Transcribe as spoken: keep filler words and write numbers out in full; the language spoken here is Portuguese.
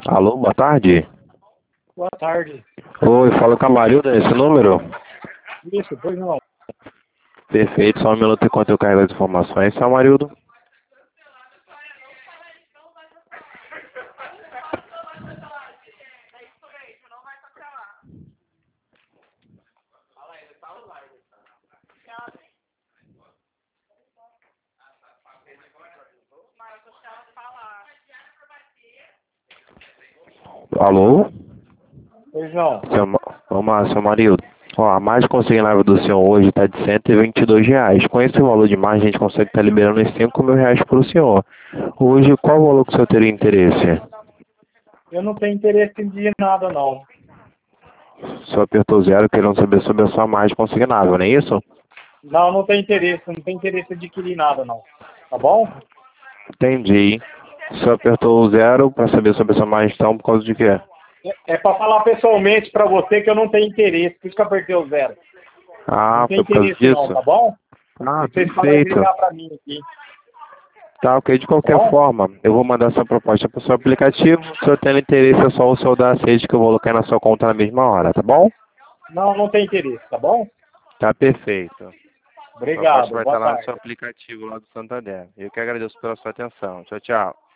Alô, boa tarde. Boa tarde. Oi, fala com a Marilda nesse número? Isso, pois não. Perfeito, só um minuto enquanto eu carrego as informações, seu Marildo. Alô? Pois não. Seu, Ma- vamos lá, seu Marildo. Ó, a margem consignável do senhor hoje está de cento e vinte e dois reais. Com esse valor de margem, a gente consegue estar liberando uns cinco mil reais para o senhor. Hoje, qual o valor que o senhor teria interesse? Eu não tenho interesse de nada, não. O senhor apertou zero querendo saber sobre a sua margem consignável, não é isso? Não, não tem interesse. Não tem interesse em adquirir nada, não. Tá bom? Entendi. O senhor apertou zero para saber sobre a sua margem, então, por causa de quê? É, é para falar pessoalmente para você que eu não tenho interesse. Por isso que eu apertei o zero. Não Ah, tem foi por causa interesse, não. disso? Tá bom? Ah, Vocês podem perfeito. ligar para mim aqui. Tá, ok. De Tá qualquer bom? forma, eu vou mandar essa proposta para o seu aplicativo. Se o senhor tem interesse, é só o senhor dar aceite que eu vou colocar na sua conta na mesma hora, tá bom? Não, não tem interesse. Tá bom? Tá perfeito. A proposta Obrigado. vai Boa estar lá no tarde. seu aplicativo lá do Santander. Eu que agradeço pela sua atenção. Tchau, tchau.